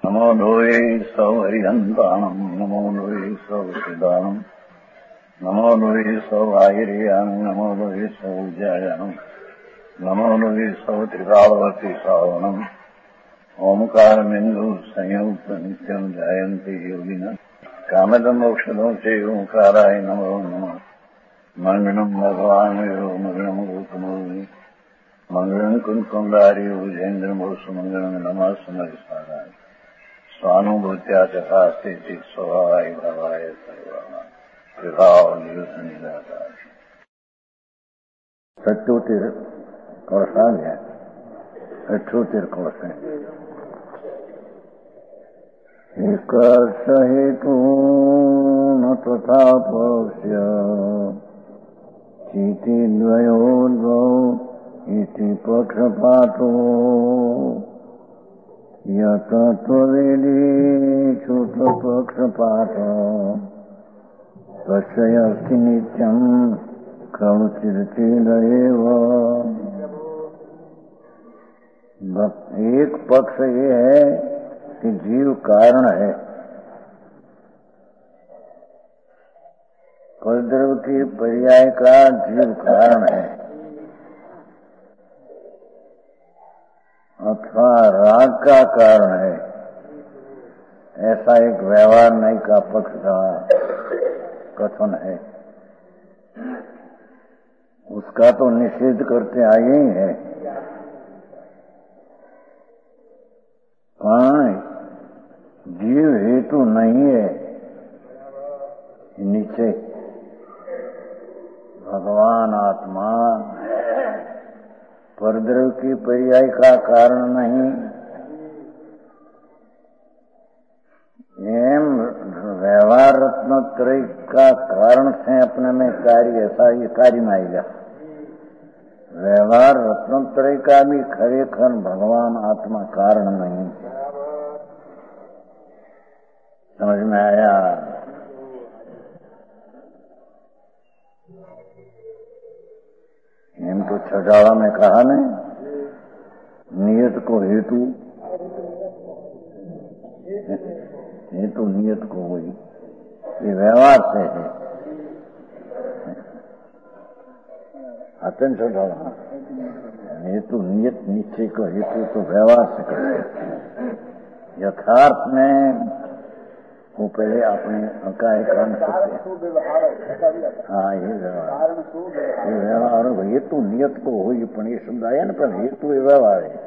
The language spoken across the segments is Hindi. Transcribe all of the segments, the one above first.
नमो लोये सौहरिहन्ताणम् नमो लोये सौसिदानम् नमो लोये सौभागिर्यानम् नमो लोये सौज्यायानम् नमो लोये सौत्रिकालवर्ति सावनम् ओंकारमिन्दु संयुक्त नित्यम् जायन्ति योगिनः कामदम् मोक्षदम् च ओंकाराय नमो नमः मंगलम् भगवान् यो मंगलम् रूपमोहि मंगलम् कुंकुमधारी भुजेन्द्रमोसु मंगलम् नमः समरिसाराय स्वानुभूत्या चकास्ते स्वभावाय भवाय सर्वाणां विभावनिदातार सत्योतिर कौशल है अठोतिर कौशल एक हेतु न तथा पक्ष्य चीति द्वयोर्द्वौ इति पक्षपातो यत त्ववेदी छुत पक्षपात तस्यस्ति नित्यं क्रमचिरचिद एव। एक पक्ष ये है कि जीव कारण है, परद्रव्य की पर्याय का जीव कारण है, अथवा राग का कारण है, ऐसा एक व्यवहार नहीं का पक्ष का कथन है। उसका तो निषेध करते आए ही है। जीव हेतु नहीं है, नीचे भगवान आत्मा परद्रव्य की पर्याय का कारण नहीं, एम व्यवहार रत्नत्रय का कारण से अपने में कार्य, ऐसा ये कार्य में आएगा। व्यवहार रत्नत्रय का भी खरेखर भगवान आत्मा कारण नहीं। समझ में आया? इनको छठाड़ा में कहा नहीं, नियत को हेतु, हेतु नियत को हुई, ये व्यवहार से है। अत्यंत छठाड़ा हेतु नियत निश्चय को हेतु तो व्यवहार से करते। यथार्थ में वो पहले अपने काय कारण सकते। हाँ, ये व्यवहार हेतु नियत को हुई, पण ये शब्द आया ना, पर हेतु ये व्यवहार है।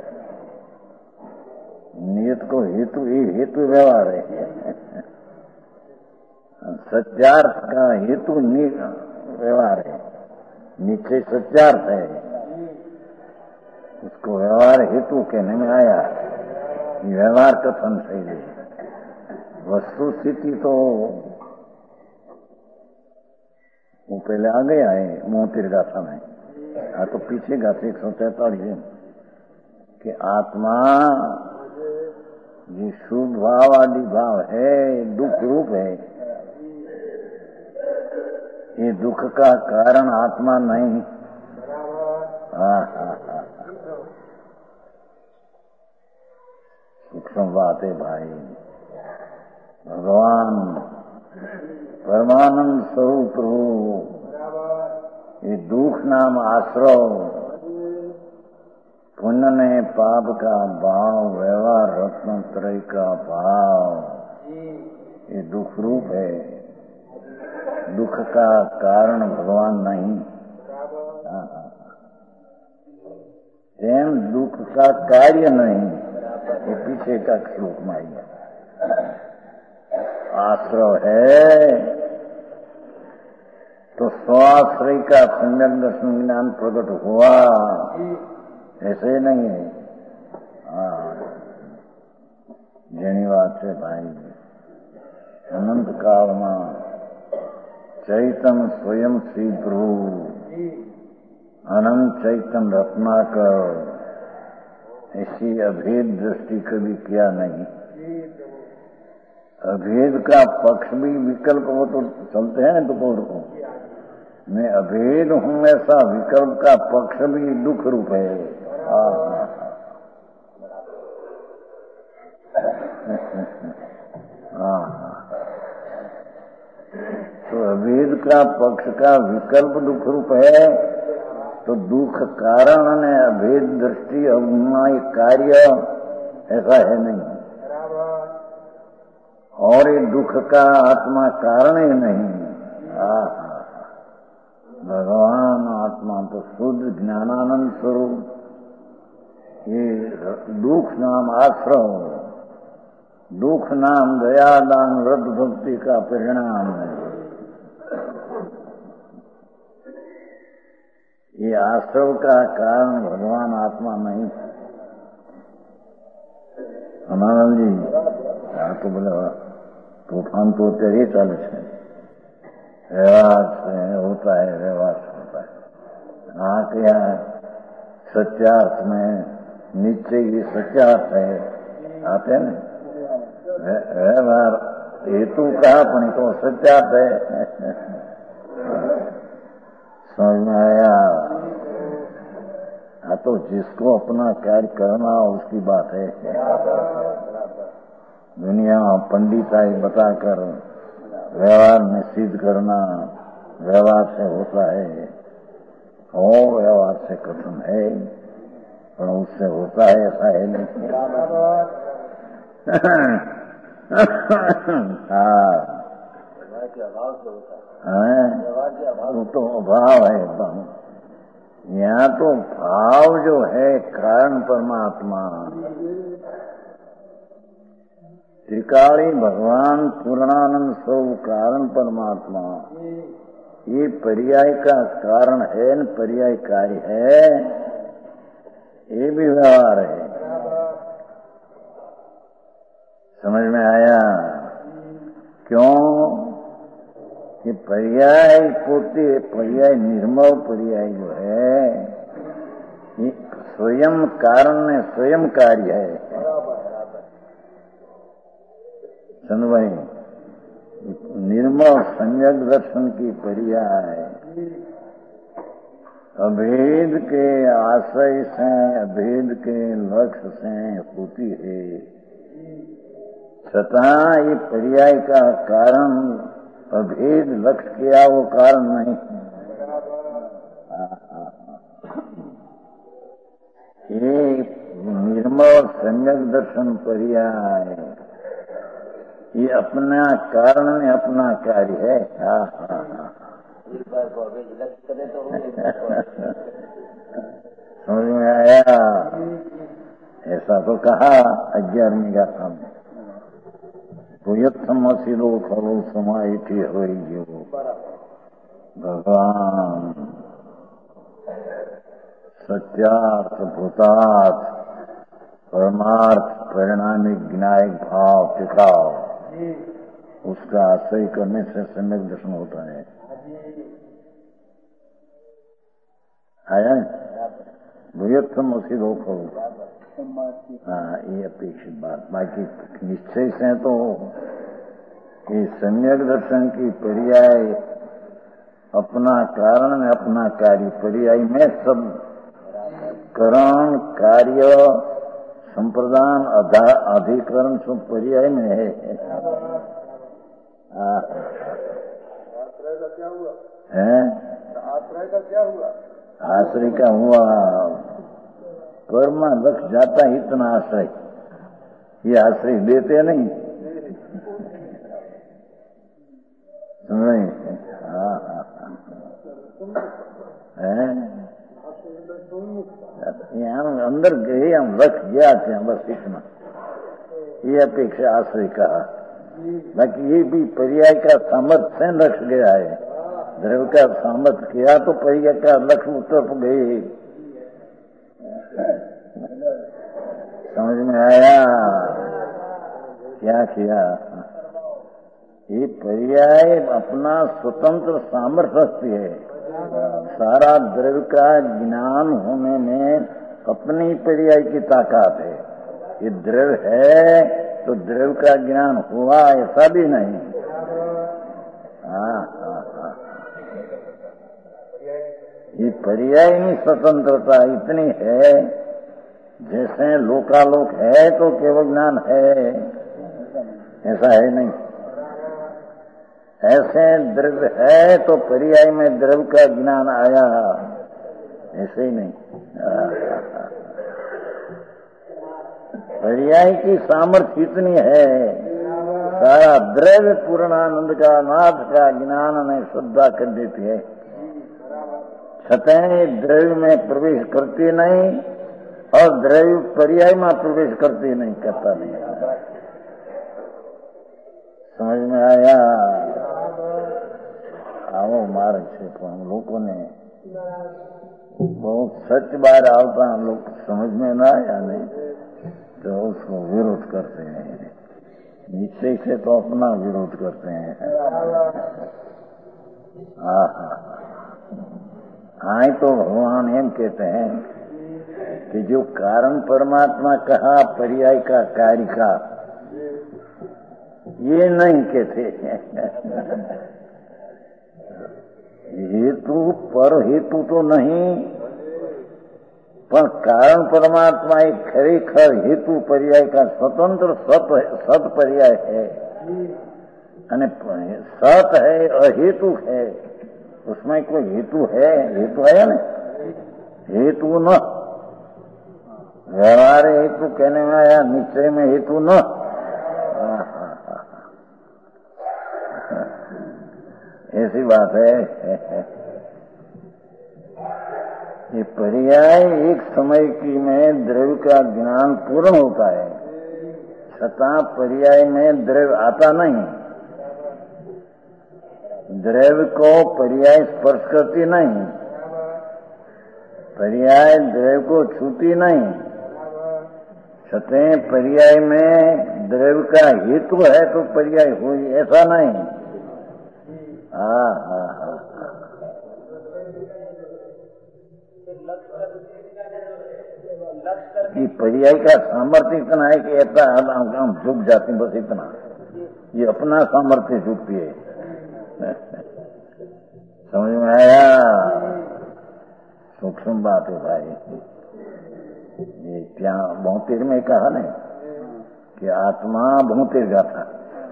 नियत को हेतु, ये हेतु व्यवहार है। सत्यार्थ का हेतु व्यवहार है, निश्चय सत्यार्थ है, उसको व्यवहार हेतु कहने में आया। व्यवहार कथन सही है। वस्तु स्थिति तो वो पहले आ गया है मोहतिर गाथा में, तो पीछे गाथे 143 कि आत्मा ये शुभ भाव आदि भाव है, दुख रूप है। ये दुख का कारण आत्मा नहीं। सूक्ष्म बात है भाई। भगवान परमानंद स्वरूप हो, ये दुख नाम आश्रव, पुण्य ने पाप का भाव, व्यवहार रत्नत्रय का भाव, ये दुख रूप है। दुख का कारण भगवान नहीं। दुख का कार्य नहीं, ये पीछे का श्लोक में आएगा। आश्रय है तो स्वाश्रय का सम्यक दर्शन ज्ञान प्रकट हुआ, ऐसे नहीं है। जेनी बात है भाई। अनंत काल में चैतन्य स्वयं श्री प्रभु अनंत चैतन्य रत्नाकर ऐसी अभेद दृष्टि कभी किया नहीं। अभेद का पक्ष भी विकल्प वो तो चलते हैं ना, तो पूर्व को मैं अभेद हूं, ऐसा विकल्प का पक्ष भी दुख रूप है। दूसरा पक्ष का विकल्प दुख रूप है, तो दुख कारण ने अभेद दृष्टि अवगुणाय कार्य ऐसा है नहीं, और ये दुख का आत्मा कारण ही नहीं। भगवान आत्मा तो शुद्ध ज्ञानानंद स्वरूप, ये दुख नाम आश्रम, दुख नाम दयादान व्रत भक्ति का परिणाम है। ये आश्रव का कारण भगवान आत्मा नहीं। अनानंद जी तो बोले तूफान तो तेरे चालू है, व्यवहार से होता है, व्यवहार से होता है। क्या सत्यार्थ में नीचे ही सत्यार्थ है, आते हैं ना व्यवहार हेतु का पण तो सत्यार्थ है। समझ में आया? तो जिसको अपना कार्य करना उसकी बात है। दुनिया पंडिताई बताकर व्यवहार में सिद्ध करना व्यवहार से होता है, और व्यवहार से कठिन है, पर उससे होता है ऐसा है नहीं। वो तो अभाव है। यहाँ तो भाव जो है कारण परमात्मा, त्रिकाली भगवान पूर्णानंद स्वरूप कारण परमात्मा, ये पर्याय का कारण है न पर्याय कार्य है, ये भी व्यवहार है। समझ में आया? क्यों कि पर्याय पोते पर्याय निर्मल पर्याय जो है ये स्वयं कारण में स्वयं कार्य है। सुन भाई, निर्मल संयक दर्शन की पर्याय अभेद के आश्रय से अभेद के लक्ष्य से होती है, छતાં ये पर्याय का कारण अभेद लक्ष्य किया वो कारण नहीं। ये निर्मल संयक दर्शन पर्याय ये अपना कारण में अपना कार्य है। समझ में आया? ऐसा तो कहा 11वीं गाथा में, तो यत्समसिलो खलो समाइति होई जो भगवान सत्यार्थ भूतार्थ परमार्थ परिणामी ज्ञायक भाव दिखाओ, उसका आश्रय करने से सम्यक दर्शन होता है। आया भूयत्समसिलो खलो, ये अपेक्षित बात। बाकी निश्चय से तो ये सम्यक दर्शन की पर्याय अपना कारण में अपना कार्य, पर्याय में सब करण कार्य संप्रदान अधिकरण सब पर्याय में है। आश्रय का क्या हुआ? आश्रय का क्या हुआ? आश्रय का हुआ कर्म लक्ष्य जाता ही इतना आश्रय, ये आश्रय देते नहीं। हम अंदर गए, हम लक्ष्य गया थे, बस इतना, ये अपेक्षा आश्रय कहा। बाकी ये भी पर्याय का सामर्थ्य से लक्ष्य गया है, द्रव्य का सामर्थ्य किया तो पर्याय का लक्ष्य उत्तर गए। समझ में आया? क्या किया? ये पर्याय अपना स्वतंत्र सामर्थ्य है, सारा द्रव्य का ज्ञान होने में अपनी पर्याय की ताकत है। ये द्रव्य है तो द्रव्य का ज्ञान हुआ ऐसा भी नहीं। ये पर्याय में स्वतंत्रता इतनी है, जैसे लोकालोक है तो केवल ज्ञान है, ऐसा है नहीं। ऐसे द्रव्य है तो पर्याय में द्रव्य का ज्ञान आया, ऐसे ही नहीं। पर्याय की सामर्थ्य इतनी है, सारा द्रव्य पूर्णानंद का नाथ का ज्ञान में श्रद्धा कर देती है, छतें द्रव्य में प्रवेश करती नहीं और द्रव्य पर्याय में प्रवेश करती नहीं, करता नहीं। समझ में आया? आओ मार्ग से तो हम लोगों ने बहुत सच बार आवता, हम लोग समझ में ना आया नहीं तो उसको विरोध करते हैं, नीचे से तो अपना विरोध करते हैं। आए तो भगवान एम कहते हैं कि जो कारण परमात्मा कहा पर्याय का कार्य का, ये नहीं कहते। हेतु पर हेतु तो नहीं, पर कारण परमात्मा एक खरेखर हेतु पर्याय का स्वतंत्र सत पर्याय है, અને सत है अहेतु है, उसमें कोई हेतु है? हेतु है ना, हेतु न व्यवहार हेतु कहने में आया, निश्चय में हेतु न। ऐसी बात है। ये पर्याय एक समय की में द्रव्य का ज्ञान पूर्ण होता है, छता पर्याय में द्रव्य आता नहीं, द्रव्य को पर्याय स्पर्श करती नहीं, पर्याय द्रव्य को छूती नहीं, छतें पर्याय में द्रव्य का हेतु है तो पर्याय हुई, ऐसा नहीं। ये पर्याय का सामर्थ्य इतना है कि ऐसा हम झुक जाते, बस इतना, ये अपना सामर्थ्य झुकती है। समझ में आया? सूक्ष्म बात है भाई। ये क्या 72 में कहा नहीं कि आत्मा 72 गाथा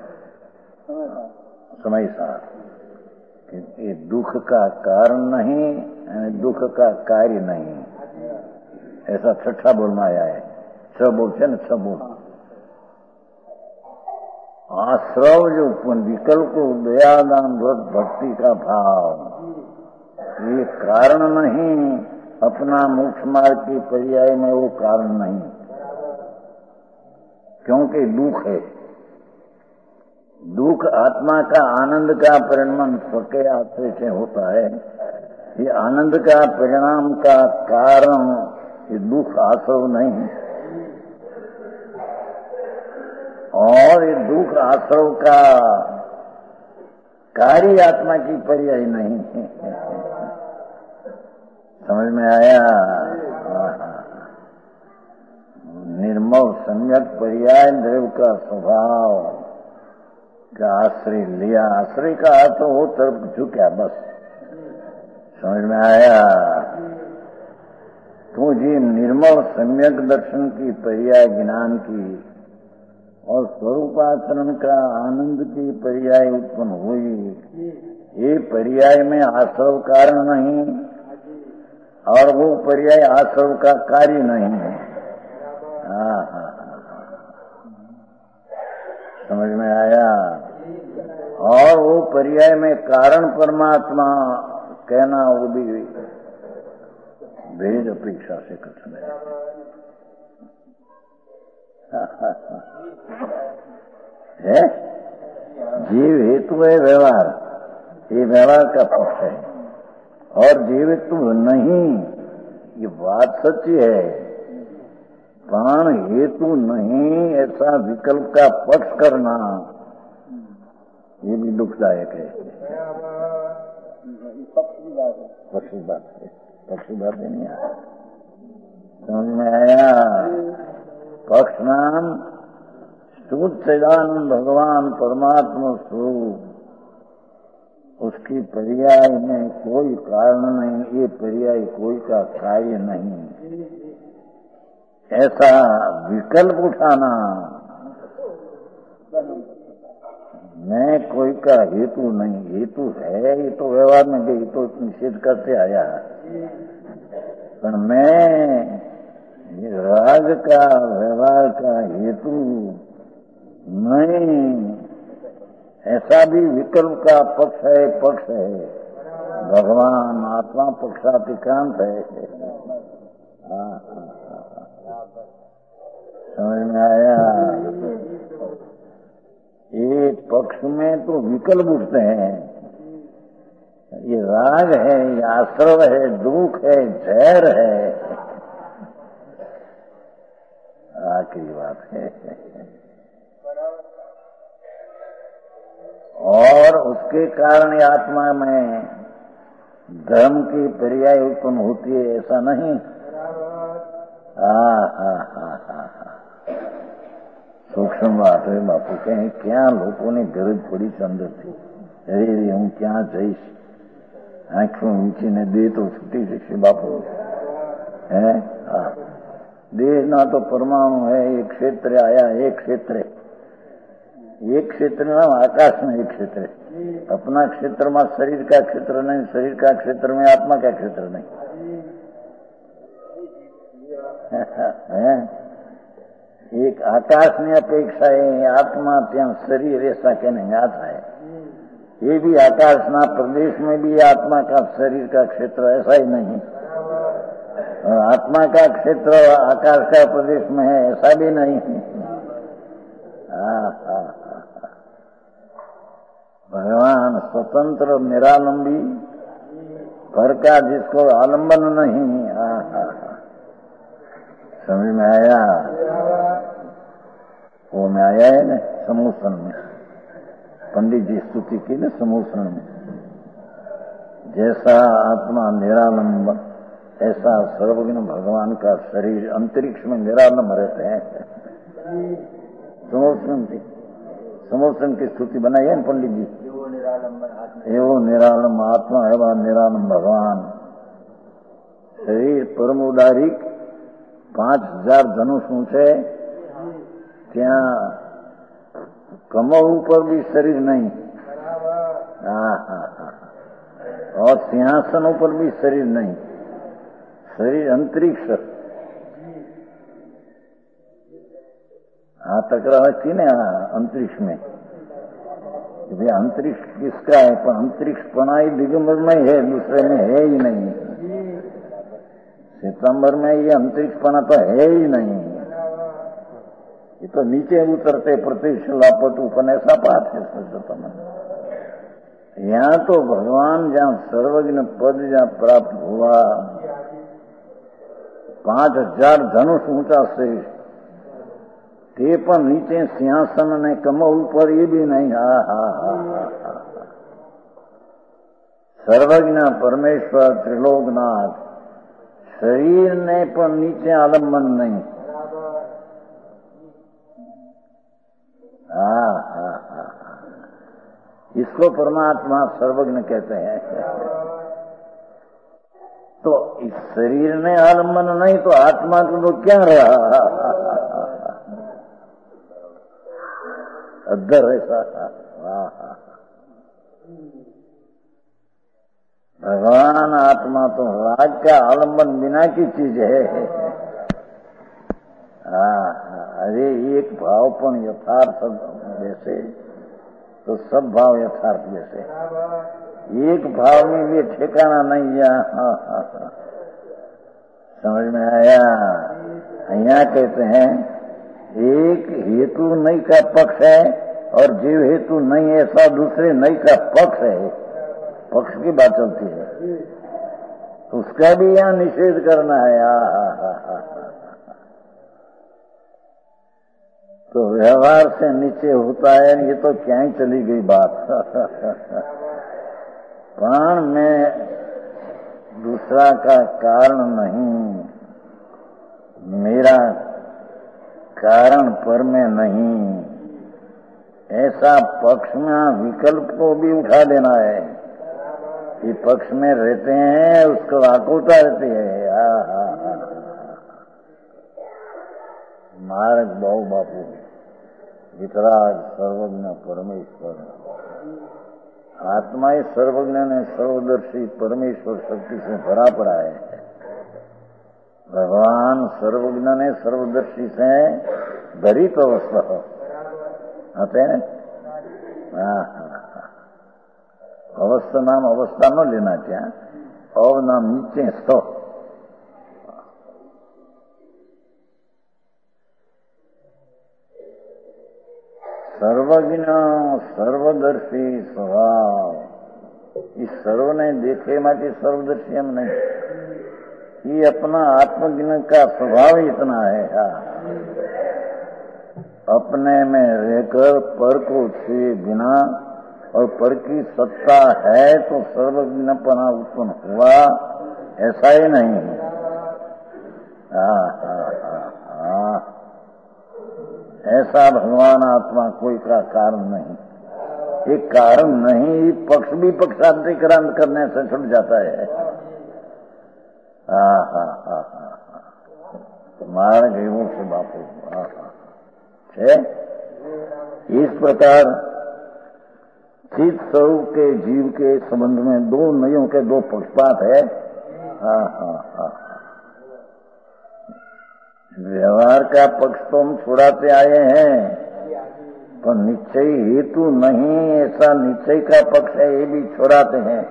समय साथ, ये दुख का कारण नहीं, दुख का कार्य नहीं, ऐसा छठा बोल में आया है। छ बोल से न छ बोल, आश्रव जो विकल्प दयादान भक्ति का भाव, ये कारण नहीं, अपना मोक्ष मार्ग की पर्याय में वो कारण नहीं, क्योंकि दुख है। दुख आत्मा का आनंद का परिणाम स्वके आश्रय से होता है। ये आनंद का परिणाम का कारण ये दुख आश्रव नहीं, और ये दुख आश्रव का कार्य आत्मा की पर्याय नहीं। समझ में आया? निर्मल सम्यक पर्याय द्रव्य का स्वभाव का आश्रय लिया, आश्रय का अर्थ हो तरफ झुका, बस। समझ में आया? तो जी निर्मल सम्यक दर्शन की पर्याय ज्ञान की और स्वरूपाचरण का आनंद की पर्याय उत्पन्न हुई, ये पर्याय में आश्रव कारण नहीं और वो पर्याय आश्रव का कार्य नहीं है। समझ में आया? और वो पर्याय में कारण परमात्मा कहना वो भी भेद अपेक्षा से कथन है। जीव हेतु है व्यवहार, ये व्यवहार का पक्ष है, और जीवित्व नहीं, ये बात सच्ची है। प्राण हेतु नहीं ऐसा विकल्प का पक्ष करना ये भी दुखदायक है। पक्षी बात है, पक्षी बात नहीं आया। समझ में आया? पक्ष नाम शुद्ध सदानंद भगवान परमात्मा स्वरूप, उसकी पर्याय में कोई कारण नहीं, ये पर्याय कोई का कार्य नहीं, ऐसा विकल्प उठाना मैं कोई का हेतु नहीं, हेतु है ये तो व्यवहार में गई तो निषेध करते आया, पर मैं राग का व्यवहार का हेतु नहीं, ऐसा भी विकल्प का पक्ष है। भगवान आत्मा पक्षातिक्रांत है। समझ में आया? एक पक्ष में तो विकल्प उठते हैं, ये राग है, ये आश्रव है, दुख है, जहर है, आखिरी बात है। और उसके कारण आत्मा में धर्म की पर्याय उत्पन्न होती है, ऐसा नहीं। सूक्ष्म बात है बापू, कहें क्या लोगों ने गरज पड़ी अंदर थी, अरे हूँ क्या जईश, आंखों ऊंची ने दे तो छुट्टी जैसे बापू है। देह ना तो परमाणु है, एक क्षेत्र आया, एक क्षेत्र ना आकाश में एक क्षेत्र है। अपना क्षेत्र में शरीर का क्षेत्र नहीं, शरीर का क्षेत्र में आत्मा का क्षेत्र नहीं है। एक आकाश में अपेक्षा है, आत्मा त्या शरीर ऐसा कहने आता है। ये भी आकाश ना प्रदेश में भी आत्मा का शरीर का क्षेत्र ऐसा ही नहीं, और आत्मा का क्षेत्र आकाश का प्रदेश में है ऐसा भी नहीं। भगवान स्वतंत्र निरालंबी, पर का जिसको आलंबन नहीं। समझ में आया? वो में आया है ना समूसन में, पंडित जी स्तुति की ना समूसन में, जैसा आत्मा निरालंब ऐसा सर्वज्ञ भगवान का शरीर अंतरिक्ष में निरालंब रहते हैं। समोसन की स्तुति बनाई है पंडित जी। एवं निरालंब आत्मा एवं निरालंब भगवान, शरीर परम उदारिक 5000 धनुष ऊंचे, त्या कमर ऊपर भी शरीर नहीं, और सिंहासन ऊपर भी शरीर नहीं, शरीर अंतरिक्ष। तकरार थी ना अंतरिक्ष में, अंतरिक्ष किसका है, पर अंतरिक्ष पनाई दिगंबर में है, दूसरे में है ही नहीं। सितंबर में ये अंतरिक्ष पना तो है ही नहीं, ये तो नीचे उतरते प्रत्यक्ष लापट उपन ऐसा बात है। यहाँ तो भगवान जहाँ सर्वज्ञ पद जहाँ प्राप्त हुआ, 5000 धनुष ऊंचा से ते पर नीचे सिंहासन ने कमो ऊपर ये भी नहीं। सर्वज्ञ परमेश्वर त्रिलोकनाथ, शरीर ने पर नीचे आलम्बन नहीं। इसको परमात्मा सर्वज्ञ कहते हैं। तो इस शरीर ने आलम्बन नहीं तो आत्मा को क्या रहा, अद्धर ऐसा। भगवान आत्मा तो राग का आलम्बन बिना की चीज है। अरे एक भाव पण यथार्थ जैसे तो सब भाव यथार्थ जैसे, एक भाव में भी ठिकाना नहीं है। समझ में आया? यहाँ कहते हैं एक हेतु नहीं का पक्ष है और जीव हेतु नहीं ऐसा दूसरे नहीं का पक्ष है। पक्ष की बात चलती है, उसका भी यहाँ निषेध करना है। तो व्यवहार से नीचे होता है, ये तो क्या ही चली गई बात। प्राण में दूसरा का कारण नहीं, मेरा कारण पर में नहीं, ऐसा पक्ष में विकल्प को भी उठा देना है कि पक्ष में रहते हैं उसको आकुलता रहती है। मार्ग बहु बापू वितराग सर्वज्ञ परमेश्वर। आत्मा ही सर्वज्ञ ने सर्वदर्शी परमेश्वर शक्ति से भरा पड़ा है। भगवान सर्वज्ञ ने सर्वदर्शी से भरित अवस्था आते हैं। अवस्था नाम अवस्था न लेना क्या, और नाम नीचे सो। सर्वज्ञ सर्वदर्शी स्वभाव, इस सर्व ने देखे माटी सर्वदर्शी हम नहीं, ये अपना आत्मज्ञान का स्वभाव ही इतना है। अपने में रहकर पर को छुए बिना, और पर की सत्ता है तो सर्वज्ञपना उत्पन्न हुआ, ऐसा ही नहीं। ऐसा भगवान आत्मा कोई का कारण नहीं, एक कारण नहीं, पक्ष भी पक्षांतरीकरण करने से छुट जाता है। मार गए से बापू। इस प्रकार चित स्वरूप के जीव के संबंध में दो नयों के दो पक्षपात है। व्यवहार का पक्ष तो हम छुड़ाते आए हैं, पर निश्चय हेतु नहीं, ऐसा निश्चय का पक्ष है, ये भी छुड़ाते हैं।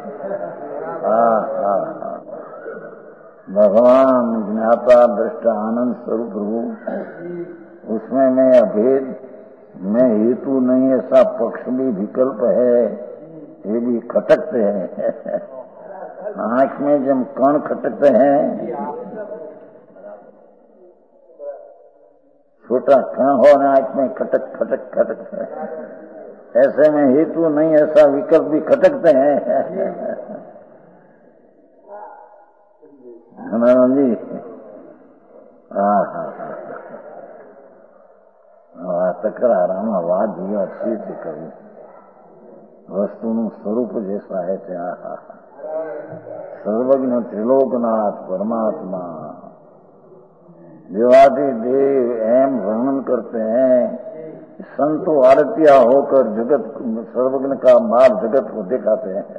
भगवान ज्ञाता दृष्टा आनंद स्वरूप रूप, उसमें मैं अभेद, मैं हेतु नहीं, ऐसा पक्ष भी विकल्प है, ये भी खटकते हैं। आंख में जब कण खटकते हैं, छोटा कण हो आंख में खटक खटक खटक है, ऐसे में हेतु नहीं, ऐसा विकल्प भी खटकते हैं। जी તકરારમાં વાત જે अच्छी રીતે કરવી, વસ્તુનું સ્વરૂપ જે છે ત્યાં સર્વજ્ઞ ત્રિલોકનાથ परमात्मा देवादि देव एम वर्णन करते हैं। संतो आरतिया होकर जगत सर्वज्ञ का मार्ग जगत को दिखाते हैं।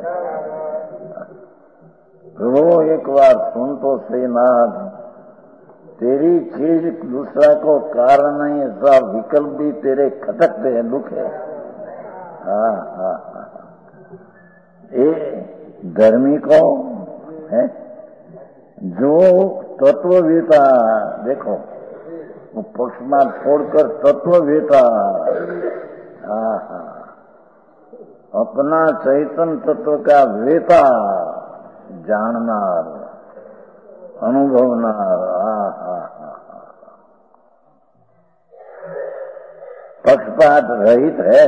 प्रभु एक बार सुन तो सही नाथ, तेरी चीज दूसरा को कारण नहीं, ऐसा विकल्प भी तेरे खटकते हैं, दुख है। ये गर्मी को है जो तत्ववेता, देखो वो पक्षपात छोड़कर तत्ववेता, अपना चैतन्य तत्व का वेता, जाननार, अनुभवनार, पक्षपात रहित है,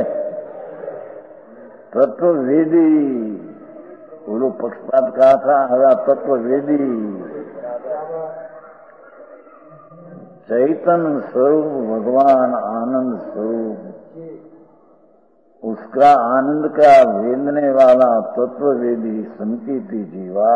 तत्ववेदी। वो लोग पक्षपात कहा था, हरा तत्ववेदी, चैतन्य स्वरूप भगवान आनंद स्वरूप, उसका आनंद का वेदने वाला तत्ववेदी संकीर्ति जीवा।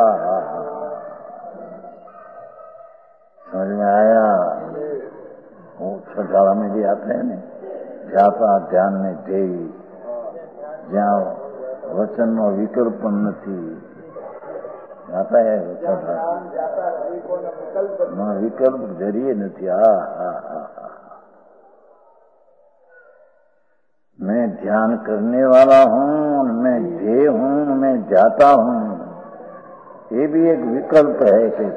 समझ में आया? वो छठाला में भी आते हैं ना, जाता ध्यान में देवी, जहाँ वचन નો વિકલ્પ નથી, आता है विकल्प जरिए नहीं। मैं ध्यान करने वाला हूँ, मैं ध्येय हूँ, मैं जाता हूँ, ये भी एक विकल्प है।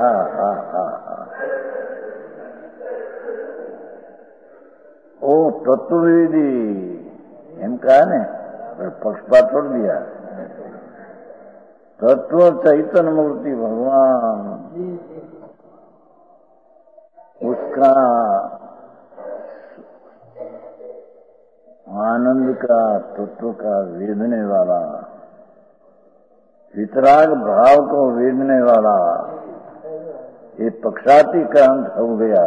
ओ तत्ववेदी एम कहा ने, पक्षपात छोड़ दिया। तत्व चैतन्य मूर्ति भगवान, उसका आनंद का तत्व का वेदने वाला, वितराग भाव को वेदने वाला, ये पक्षातीकरण हो गया।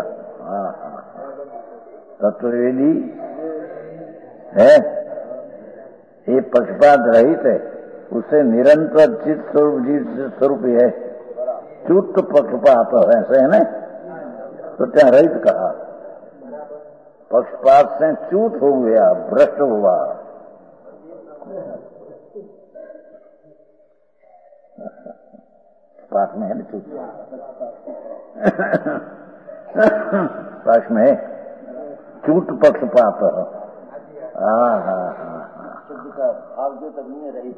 तत्ववेदी है, ये पक्षपात रहित है, उसे निरंतर चित्त स्वरूप जीव स्वरूप है। चुत पक्षपात ऐसे है ना, तो क्या रहित कहा। पक्षपात से च्यूत हो गया, भ्रष्ट हुआ। पाठ में है ना च्यूत, पक्ष में च्यूत पक्षपात। हाँ हाँ हाँ आप जो तक नहीं रही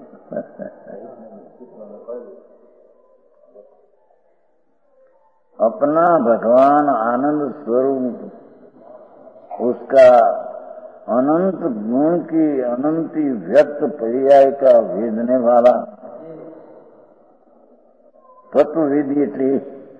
अपना भगवान आनंद स्वरूप, उसका अनंत गुण की अनंती व्यक्त पर्याय का वेदने वाला तत्ववेदी एटली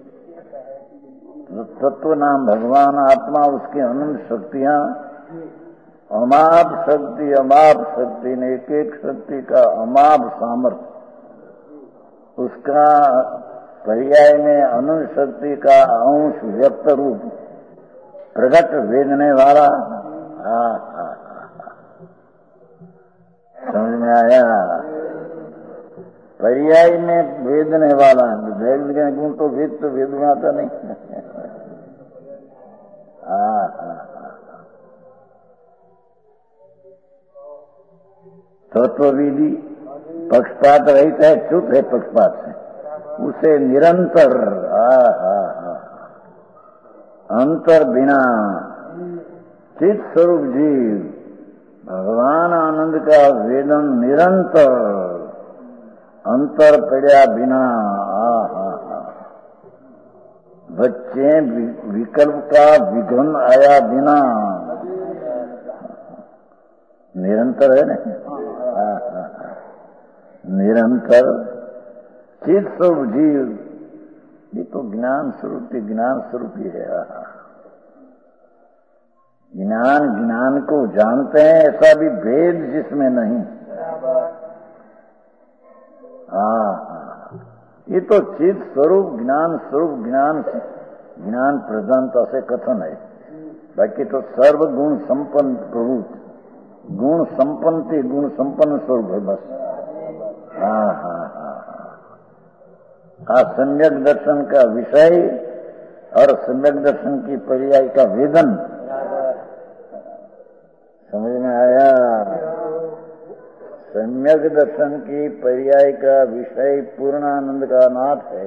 तत्व नाम भगवान आत्मा, उसकी अनंत शक्तियां, अमाप शक्ति ने एक एक शक्ति का अमाप सामर्थ्य, उसका पर्याय में अनंत शक्ति का अंश व्यक्त रूप प्रकट वेदने वाला। समझ में आया? पर्याय में वेदने वाला, वेद गुण तो वेद बनाता नहीं। तत्वविधि पक्षपात रहित है, चुप है पक्षपात से, उसे निरंतर अंतर बिना चित स्वरूप जीव भगवान आनंद का वेदन निरंतर अंतर पड़ा बिना बच्चे विकल्प का विघन आया बिना निरंतर है ना, निरंतर चित स्वरूप जीव, ये तो ज्ञान स्वरूप ही है। ज्ञान को जानते हैं, ऐसा भी भेद जिसमें नहीं। ये तो चित स्वरूप ज्ञान प्रधानता से कथन है। बाकी तो सर्व गुण संपन्न प्रभु, गुण संपन्न स्वरूप है बस। सम्यक दर्शन का विषय और सम्यक दर्शन की पर्याय का वेदन, समझ में आया? सम्यक दर्शन की पर्याय का विषय पूर्णानंद का नाथ है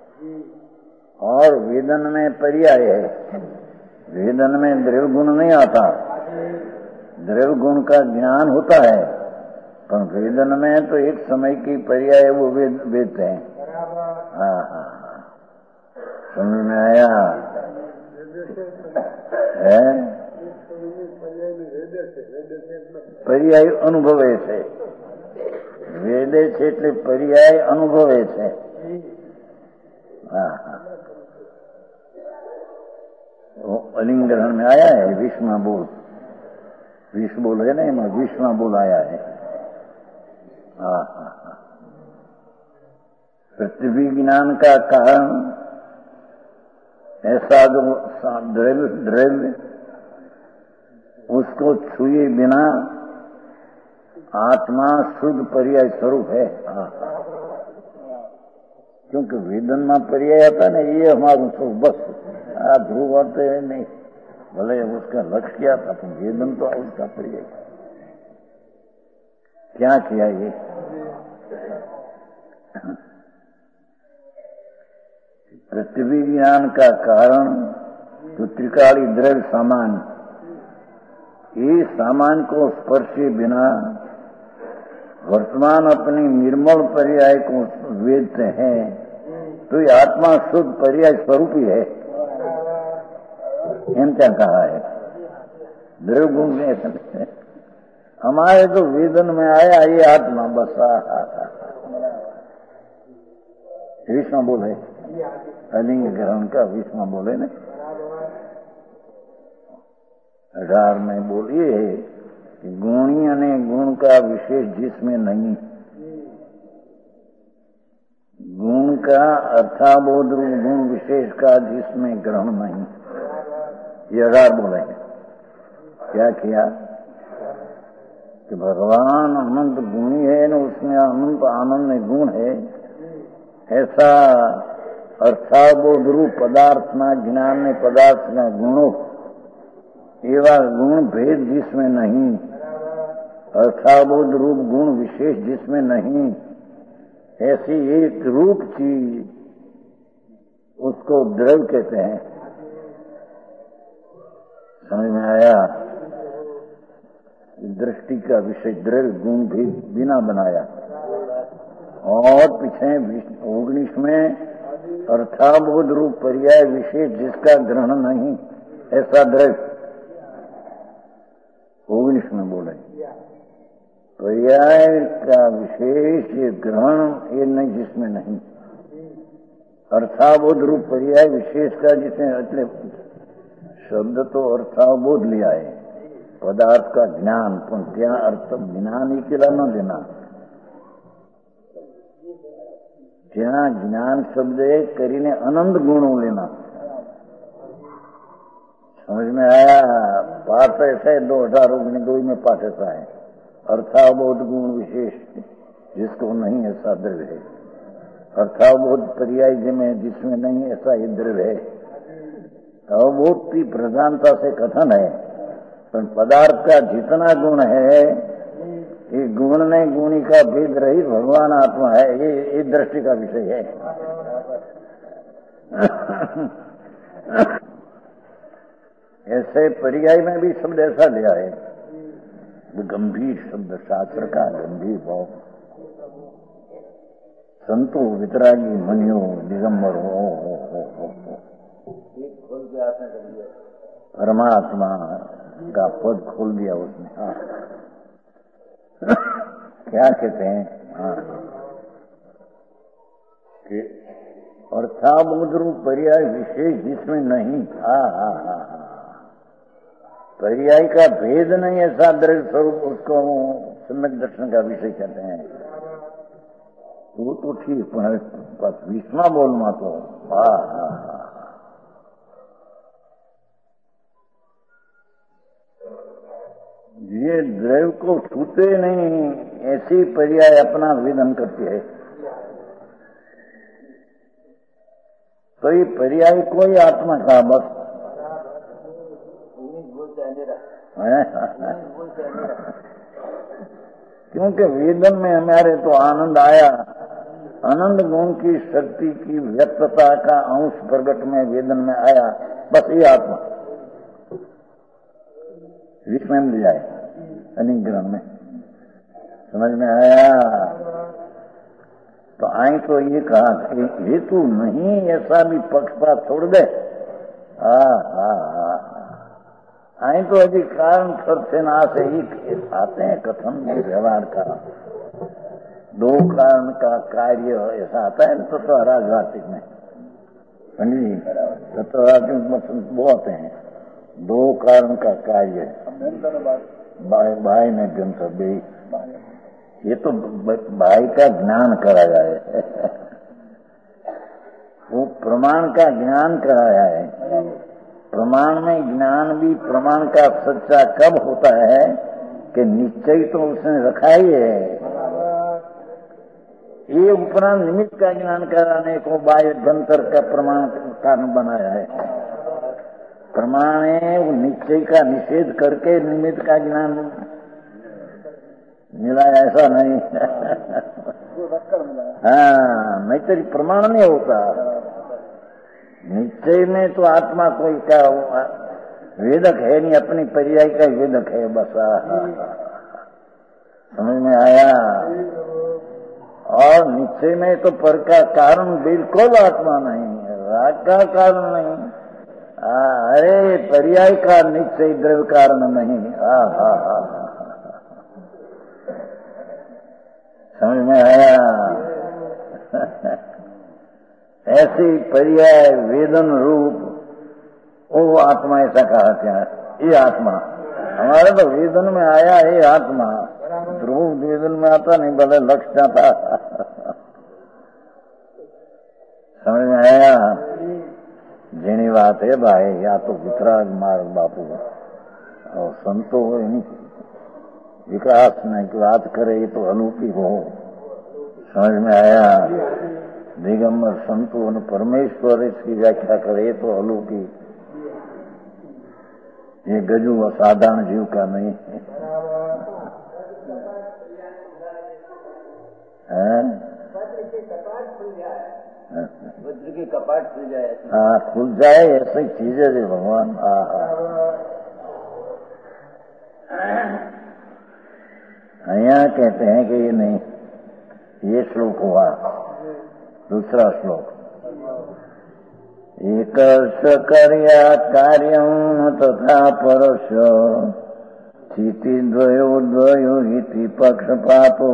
और वेदन में पर्याय है। वेदन में द्रव्य गुण नहीं आता, द्रव्य गुण का ज्ञान होता है, पर वेदन में तो एक समय की पर्याय वो वेद हैं। समझ में आया? है पर्याय अनुभवे છે, વેદે છે એટલે पर्याय अनुभवे છે। अलिंगरण में आया है विश्व बोल है ना, एમાં विश्व बोल आया है। पृथ्वी ज्ञान का कारण ऐसा द्रव्य उसको छुए बिना आत्मा शुद्ध पर्याय स्वरूप है। क्योंकि वेदन में पर्याय आता ना, ये हमारा स्वरूप बस ध्रुव आते नहीं, भले उसका लक्ष्य क्या था, तो वेदन तो उसका पर्याय क्या किया ये। पृथ्वी ज्ञान का कारण तो त्रिकाली द्रव्य सामान, ये सामान को स्पर्शे बिना वर्तमान अपनी निर्मल पर्याय को वेदते हैं, तो ये आत्मा शुद्ध पर्याय स्वरूप ही है। एम क्या कहा है? द्रव्य गुण में हमारे तो वेदन में आया ये आत्मा बस। विष्णु बोले अलिंग ग्रहण का विष्णु बोले ना, 18 में बोलिए कि गुणी अने गुण का विशेष जिसमें नहीं, गुण का अर्थाबोध रूप गुण विशेष का जिसमें ग्रहण नहीं, ये 18 बोले। क्या किया कि भगवान अनंत गुणी है न, उसमें अनंत आनंद गुण है, ऐसा अर्थाबोध रूप पदार्थ ना ज्ञान ने पदार्थ ना गुणों एवा गुण भेद जिसमें नहीं, अर्थाबोध रूप गुण विशेष जिसमें नहीं, ऐसी एक रूप चीज उसको द्रव्य कहते हैं। समझ में आया? दृष्टि का विषय द्रव्य गुण भी बिना बनाया। और पीछे 19 में अर्थाबोध रूप पर्याय विशेष जिसका ग्रहण नहीं, ऐसा द्रव्य 19 में बोले। पर्याय का विशेष ये ग्रहण ये नहीं जिसमें नहीं, अर्थाबोध रूप पर्याय विशेष का जिसमें, એટલે शब्द तो अर्थाबोध लिया है, पदार्थ का ज्ञान, पण ત્યાં अर्थ જ્ઞાન એકલા ન દેના, ત્યાં જ્ઞान शब्द કરીને अनंत गुणों लेना। समझ में आया? पाठ ऐसा है 2019 में पाठ ऐसा है, अर्थाबोध गुण विशेष जिसको नहीं ऐसा द्रव्य है, अर्थाबोध पर्याय जिसमें नहीं ऐसा ये द्रव्य है। अवबोध की प्रधानता से कथन है, पर पदार्थ का जितना गुण है ये गुण नहीं, गुणी का भेद रहित भगवान आत्मा है, ये दृष्टि का विषय है। ऐसे पर्याय में भी शब्द ऐसा लिया है, गंभीर शब्द शास्त्र का गंभीर भाव, संतो वितरागी मनियो दिगंबर हो परमात्मा का पद खोल दिया उसने। हाँ क्या कहते हैं? हाँ कि अर्थाबोध रूप पर्याय विशेष जिसमें नहीं। हाँ हाँ हाँ हाँ, पर्याय का भेद नहीं ऐसा द्रव्य स्वरूप उसको सम्यक दर्शन का विषय कहते हैं। वो तो ठीक, बस 20वां बोलना तो हाँ हाँ हाँ, ये द्रव्य को छूते नहीं, ऐसी पर्याय अपना वेदन करती है। तो ये पर्याय कोई आत्मा का बस क्योंकि वेदन में हमारे तो आनंद आया, आनंद गुण की शक्ति की व्यक्तता का अंश प्रकट में वेदन में आया, बस ये आत्मा विस्मय मिल जाए अनिग्रहण में। समझ में आया? तो आई तो ये कहा कि हेतु नहीं ऐसा भी पक्षपात छोड़ दे। आई तो अभी कारण खर्चे ना से ही आते हैं कथन व्यवहार का, दो कारण का कार्य ऐसा आता है तो राजवार्तिक में पंडित जी वो आते हैं, दो कारण का कार्य भाई ने ग्रंथ बे, ये तो भाई का ज्ञान कराया है वो प्रमाण का ज्ञान कराया है। प्रमाण में ज्ञान भी प्रमाण का सच्चा कब होता है कि निश्चय तो उसने रखा ही है, ये उपरांत निमित्त का ज्ञान कराने को बाह्य ग्रंथर का प्रमाण कारण बनाया है। प्रमाण है वो निश्चय का निषेध करके निमित्त का ज्ञान मिला, ऐसा नहीं हाँ, नहीं तो प्रमाण नहीं होता। निश्चय में तो आत्मा कोई क्या वेदक है नहीं, अपनी पर्याय का वेदक है बस। समझ में आया? और निश्चय में तो पर का कारण बिल्कुल आत्मा नहीं, राग का कारण नहीं। अरे पर्याय का निश्चय द्रव्य कारण नहीं। समझ में आया? ऐसी पर्याय वेदन रूप वो आत्मा, ऐसा कहा क्या? ये आत्मा हमारे तो वेदन में आया, ये आत्मा ध्रुव वेदन में आता नहीं, भले लक्ष्य आता। समझ में आया? જેની વાત है भाई, या तो वितराग मार्ग बापू और संतो विकास नहीं की बात करे तो अलौकिक हो। समझ में आया? दिगंबर संतो परमेश्वर इसकी व्याख्या करे तो अलौकिक। ये गजू असाधारण जीव का नहीं है। वज्र के कपाट खुल जाए। हाँ, खुल जाए ऐसी चीजें जो भगवान। यहाँ कहते हैं कि ये नहीं, ये श्लोक हुआ। दूसरा श्लोक, एकर्ष कर्या कार्यं तथा परश स्थिति द्वयो इति पक्षपातो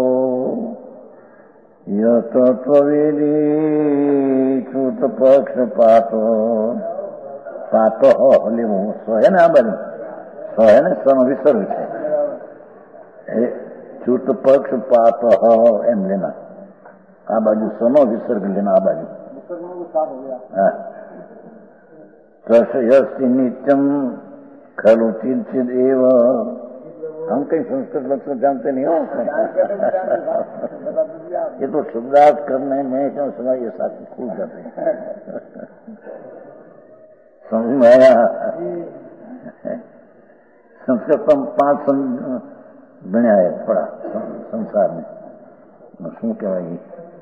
यतत्ववेदी च्युत पक्षपातो पातो लिमो स्व है ना बन स्व है ना सम विसर्ग है च्युत पक्षपात एम लेना आ बाजू सनो विसर्ग लेना आ बाजू यस्ति नित्यम खलु चिंतित एव। हम कहीं संस्कृत लक्ष्य जानते नहीं हो ये तो शब्दार्थ करने में क्यों सुना ये साथी खुल जाते हैं समझ में आया। संस्कृत में 5 बना है थोड़ा संसार में शू कहवाएगी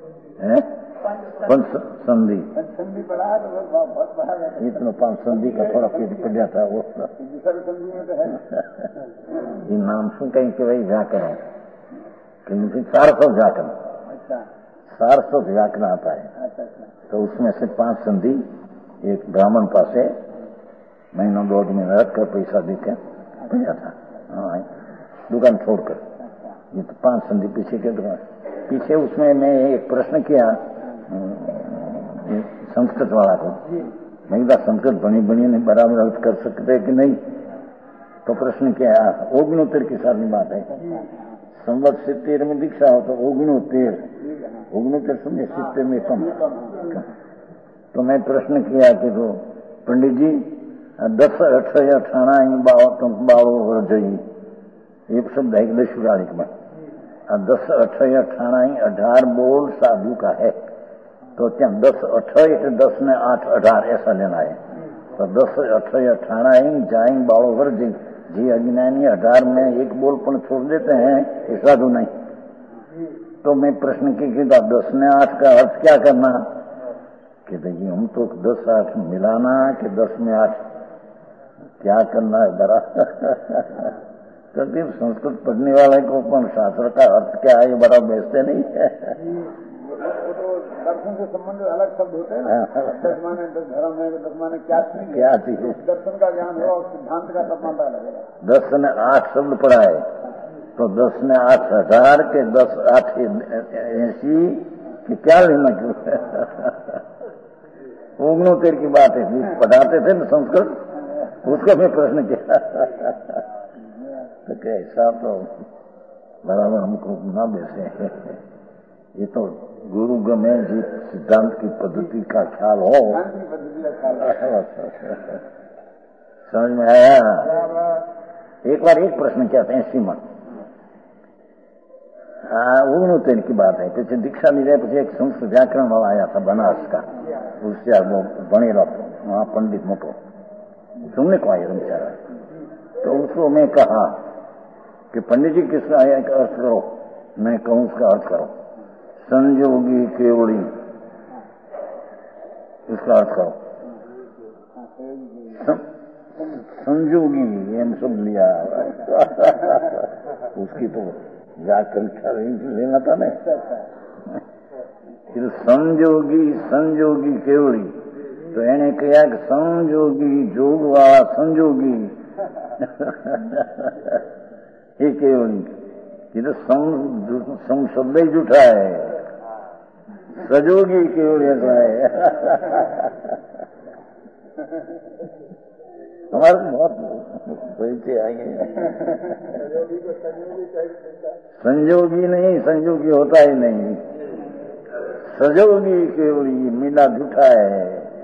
संधि पढ़ा है तो बहुत पढ़ा गया। इतना 5 संधि का थोड़ा पेज पड़ जाता है वो संधि में तो है। ये नाम सुन कहीं के वही व्याकरण कहीं सारस्वत व्याकरण। अच्छा, सारस्वत व्याकरण आता है। तो उसमें से 5 संधि एक ब्राह्मण पास है महीनों 2 महीने रख कर पैसा देकर भेजा था। हाँ, दुकान छोड़कर ये तो 5 संधि पीछे उसमें मैं एक प्रश्न किया संस्कृत वाला को, मैं कहा संस्कृत बनी ने बराबर अर्थ कर सकते कि नहीं। तो प्रश्न क्या है 69 की सारी बात है। संवत 70 में दीक्षा हो तो 69 समझे 70 में कम। तो मैं प्रश्न किया कि तो पंडित जी 10 18 18 बावो वर्जई एक शब्द है दशुरालिक में 10 18 18 बोल साधु का है। तो क्या 10 18 એટલે 10 ને 8 18 ऐसा लेना है। तो 10 18 18 जाएंगे बाड़ो भर जी अज्ञानी 18 में एक बोल पण छोड़ देते हैं ये साधु नहीं। तो मैं प्रश्न की 10 ने 8 का अर्थ क्या करना कि देखिए हम तो 10 8 मिलाना कि 10 में 8 क्या करना है बड़ा क्योंकि संस्कृत पढ़ने वाले को पण शास्त्र का अर्थ क्या है ये बड़ा बेचते नहीं है। वो तो दर्शन से संबंधित अलग शब्द होते हैं ना। 10 माने 10 धर्म है, 10 माने क्या चीज दर्शन का ज्ञान हो और सिद्धांत का तब मानता लगेगा। 10 ने 8 शब्द पढ़ा है तो 10 ने 8 18 के 10 8 80 कि क्या लेना क्यों 69 की बात है। पढ़ाते थे ना संस्कृत उसका मैं प्रश्न किया तो कैसा तो बराबर हमको ना बेचे। ये तो गुरु गमे जी सिद्धांत की पद्धति का ख्याल हो समझ में आया। एक बार एक प्रश्न किया था 80 में 69 की बात है। पीछे दीक्षा ली जाए पीछे एक संस्कृत व्याकरण वाला आया था बनारस का उससे बनेला वहां पंडित मोटो सुनने को आया बेचारा। तो उसको मैं कहा कि पंडित जी किसका अर्थ करो। मैं कहूं उसका अर्थ करो संयोगी केवड़ी इसका अर्थ करो। संयोगी ये सब लिया उसकी तो व्याकरण लेना था ना। फिर संयोगी केवड़ी तो एने कहा कि संयोगी जोग वाला संयोगी ये केवड़ी ये तो सम शब्द ही जूठा है। सजोगी केवल ऐसा है हमारे बहुत परिचय आएंगे। संयोगी नहीं संयोगी होता ही नहीं। सजोगी केवली मीना जूठा है।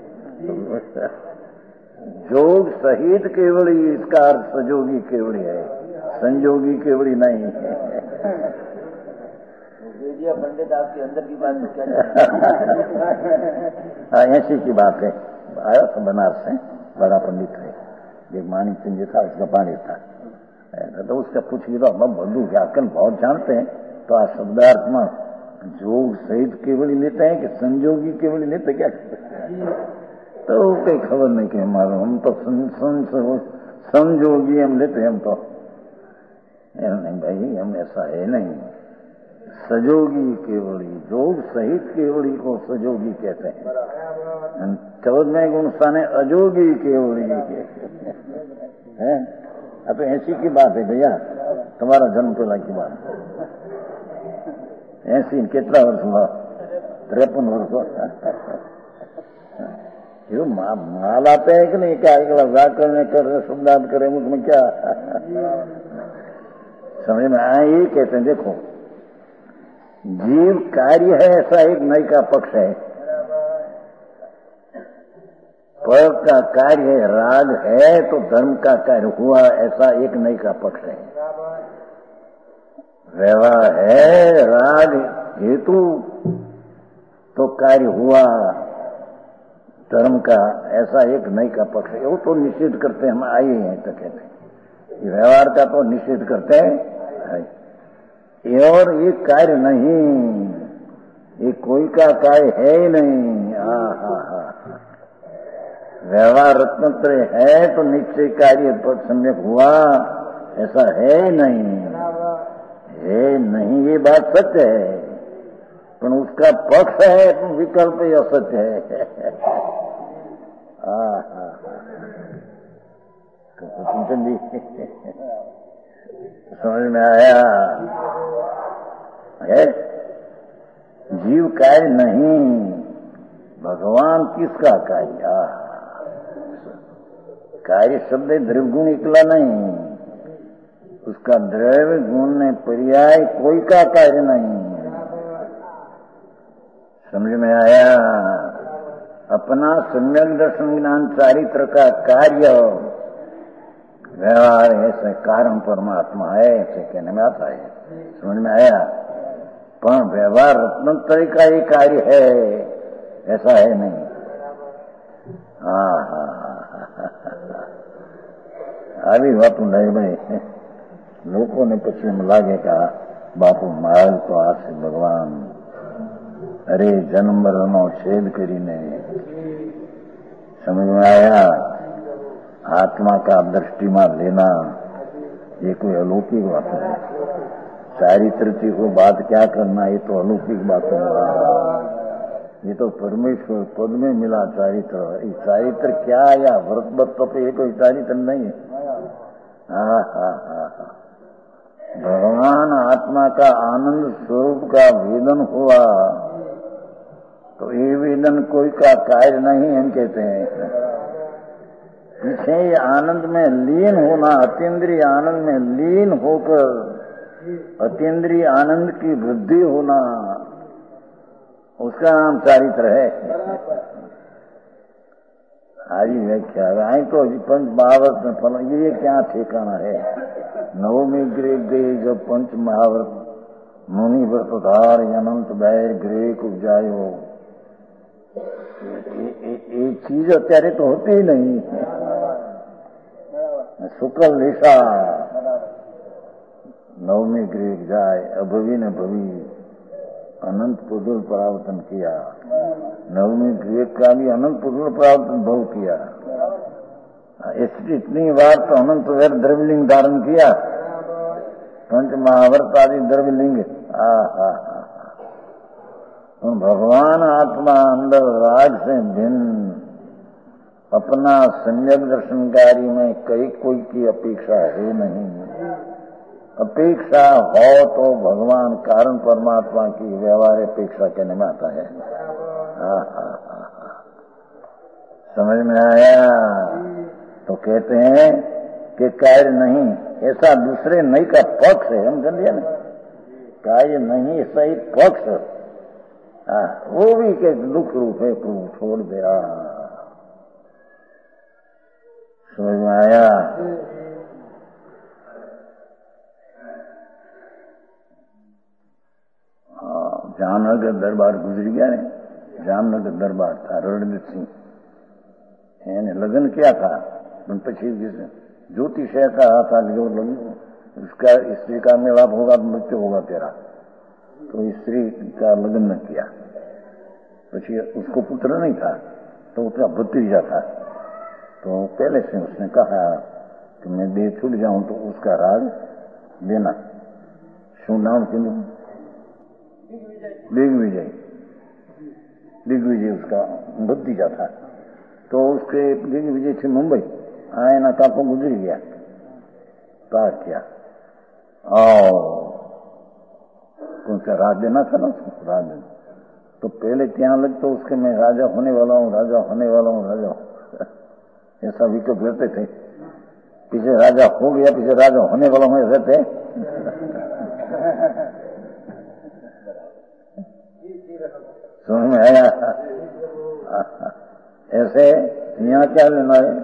जोग सहित केवली इसका अर्थ सजोगी केवली है संयोगी केवली नहीं है। पंडित आपके अंदर की बात तो क्या हाँ ऐसी की बात है। आया था बनारस से बड़ा पंडित है एक मानी सिंह था, उसका पानी था, तो उसका पूछिए तो हम बंधु व्याकरण बहुत जानते हैं, तो आ शब्दार्थ में जोग सहित केवल लेते हैं कि संजोगी केवल लेते क्या करते हैं? तो कोई खबर नहीं कि हमारा, हम तो संजोगी हम लेते हैं, हम तो नहीं भाई, हम ऐसा है नहीं। सजोगी केवली, जोग सहित केवली को सजोगी कहते हैं। 14वें गुण स्थाने अजोगी केवली है। अब ऐसी की बात है भैया, तुम्हारा जन्म पहला की बात, 80 कितना वर्ष हुआ? 53 वर्ष हुआ। ये माल आते हैं कि नहीं? क्या व्याकरण कर शब्दार्थ करें, उसमें क्या समझ में आए? ये कहते हैं देखो, जीव कार्य है ऐसा एक नई का पक्ष है, पर का कार्य है, राग है तो धर्म का कार्य हुआ ऐसा एक नई का पक्ष है। व्यवहार है राग हेतु तो कार्य हुआ धर्म का, ऐसा एक नई का पक्ष है। वो तो निषेध करते हम आए हैं, तो कहते हैं व्यवहार का तो निषेध करते हैं, और ये कार्य नहीं, ये कोई का कार्य है ही नहीं। व्यवहार रत्नत्र है तो निश्चय कार्य पर सम्यक हुआ, ऐसा है नहीं, है नहीं, ये बात सत्य है, पर उसका पक्ष है तो विकल्प ही असत्य है। समझ में आया है? जीव कार्य नहीं, भगवान किसका कार्य? कार्य शब्द द्रव्य गुण निकला नहीं, उसका द्रव्य गुण ने पर्याय कोई का कार्य नहीं। समझ में आया? अपना सम्यक दर्शन ज्ञान चारित्र का कार्य व्यवहार ऐसे कारण परमात्मा है, ऐसे कहने में आता है। समझ में आया? पर व्यवहार रत्नोत्तर का ही कार्य है, ऐसा है नहीं। આવી વાતો નહીં ભાઈ, લોકોને પછી એમ લાગે કે બાપુ માલ તો આ છે ભગવાન, અરે જન્મ મરણનો છેદ કરીને। समझ में आया? आत्मा का दृष्टि में लेना ये कोई अलौकिक बात है। चारित्र को बात क्या करना, ये तो अलौकिक बात है। ये तो परमेश्वर पद में मिला चारित्र। ये चारित्र क्या या व्रत तो ये कोई चारित्र नहीं। भगवान आत्मा का आनंद स्वरूप का वेदन हुआ तो ये वेदन कोई का कार्य नहीं, हम कहते हैं। पीछे ये आनंद में लीन होना, अतीन्द्रिय आनंद में लीन होकर अतीन्द्रिय आनंद की वृद्धि होना, उसका नाम चारित्र है। आदि व्याख्या आई तो पंच महाव्रत में फल, ये क्या ठिकाना है? नवमी गृह गए जब पंच महाव्रत मुनि व्रतधार अनंत बैर गृह उपजायो, ये चीज અત્યારે तो होती ही नहीं। शुक्ल निशा नवमी गृह जाए, अभवी ने भवी अनंत पुरुल परावर्तन किया। नवमी गृह का भी अनंत पुरुल परावर्तन भव किया। इतनी बार तो अनंत वेर द्रव्यलिंग धारण किया, पंच महाव्रत आदि द्रव्यलिंग। भगवान आत्मा अंदर राग से भिन्न अपना सम्यक दर्शनकारी में कई कोई की अपेक्षा है नहीं। अपेक्षा हो तो भगवान कारण परमात्मा की व्यवहार अपेक्षा कहने में आता है। समझ में आया? तो कहते हैं कि कार्य नहीं, ऐसा दूसरे नहीं का पक्ष है। हम समझिए ना, कार्य नहीं ऐसा ही पक्ष, वो भी के दुख रूप है, प्रभु छोड़ दिया। समझ में आया? जामनगर दरबार गुजरी गया है। जामनगर दरबार था, रणजीत सिंह ने लगन किया था, પછી ज्योतिष कहा था जो उसका स्त्री का मिलाप होगा तो मृत्यु होगा तेरा, तो स्त्री का लग्न न किया। પછી उसको पुत्र नहीं था तो उसका भतीजा था, तो पहले से उसने कहा कि मैं देह छूट जाऊं तो उसका राज देना। શું નામ કીધું? दिग्विजय। दिग्विजय उसका भतीजा था, तो उसके दिग्विजय थे मुंबई आया काको गुजरी गया, पार किया और कौन सा राज देना था ना उसको, राज देना। तो पहले ત્યાં लग तो उसके मैं राजा होने वाला हूँ, राजा होने वाला हूँ, राजा ऐसा विकल्प रहते थे। पीछे राजा हो गया, पीछे राजा होने वाला हूँ रहते। समझ में आया? ऐसे यहाँ क्या लेना है?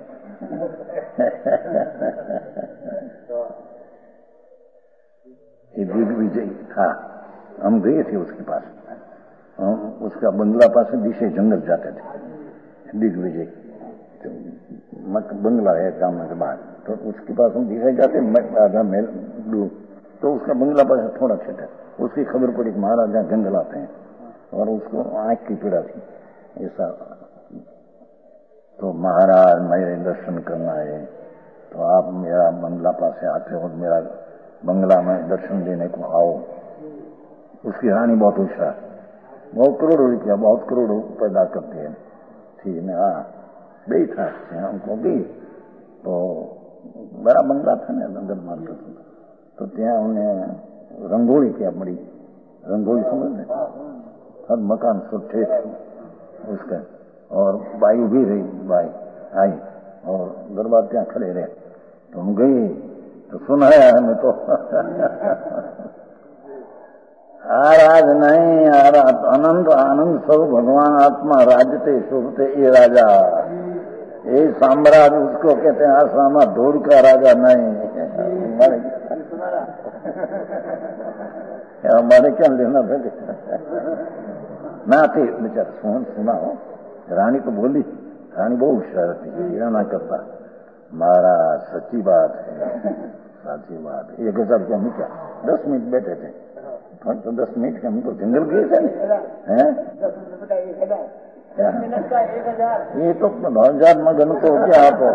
ये दिग्विजय था, हम गए थे उसके पास, हम उसका बंगला पास दिशे जंगल जाते थे। दिग्विजय बंगला है गांव के बाहर, तो उसके पास हम दिशा जाते, आधा मेल दूर, तो उसका बंगला पास थोड़ा क्षेत्र। उसकी खबर पड़ी कि महाराज यहाँ जंगल आते हैं और उसको आंख की पीड़ा थी ऐसा। तो महाराज मेरे दर्शन करना है तो आप मेरा बंगला पास से आते हो, मेरा बंगला में दर्शन देने को आओ। उसकी रानी बहुत होशियार, बहुत करोड़ों रुपया, बहुत करोड़ों पैदा करती है। ठीक है, हाँ गई था हमको गई, तो बड़ा बंगला था ना अंदर मार्केट, तो ત્યાં उन्हें रंगोली क्या बड़ी रंगोली समझ में, हर मकान सब थे उसका, और बाई भी रही, बाई आई और दरबार ત્યાં खड़े रहे। तो हम गई तो सुनाया हमें तो आराज नहीं आराज अनंत आनंद सब भगवान आत्मा राजते शोभते ये राजा, ये साम्राज्य उसको कहते हैं आसामा धूल का राजा नहीं। हमारे क्या लेना था ना थे बेचारा सोहन सुना हो। रानी को बोली, रानी बहुत होशियार थी, ना करता महाराज सच्ची बात है, सच्ची बात है। 1000 रुपया मिला, 10 मिनट बैठे थे, तो 10 मिनट के हम तो जंगल गए थे, हैं ये तो 1000 में गण तो क्या आप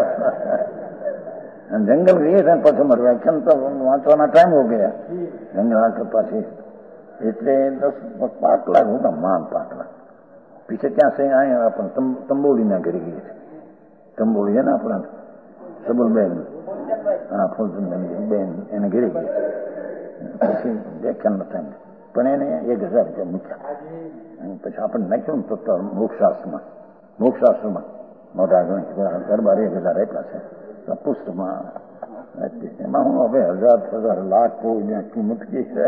जंगल गए थे, પછી મારું વ્યાખ્યાન તો વાંચવાના ટાઈમ હો ગયા જંગલ આખે પાછી, એટલે 10 પાટલા હોતા માંડ પાટલા पीछे क्या से आए अपन तंबोली ना गिर गई थे, तंबोली है ना अपना सबल बहन, हाँ फुलचंद बहन એને गिरी गई પછી વ્યાખ્યાન બતાવી પણ એને 1000 રૂપિયા મૂક્યા। પછી આપણે નાખ્યું તો મોક્ષાસ્ત્રમાં મોટા દરબાર 1000 આપ્યા છે તો પુસ્તકમાં એમાં હું હવે 1000 લાખ કોઈ કિંમત की है।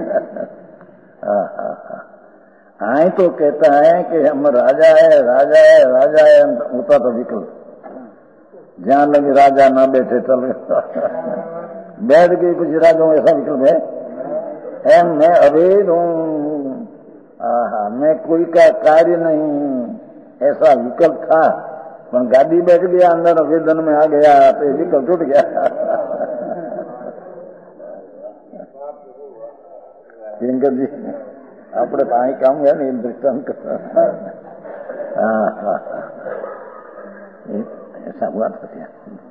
आए तो कहता है कि हम राजा है, राजा है, राजा है, होता तो विकल्प जहां लगे राजा ना बैठे चल बैठ गई कुछ राजा ऐसा विकल्प है। मैं अभेद हूं, मैं कोई का कार्य नहीं, ऐसा विकल्प था, पर गाड़ी बैठ गया अंदर वेदन में आ गया तो विकल्प टूट गया। शंकर जी આપણે તો અહીં કામ ગયા ને दृष्टांत ऐसा हुआ था क्या?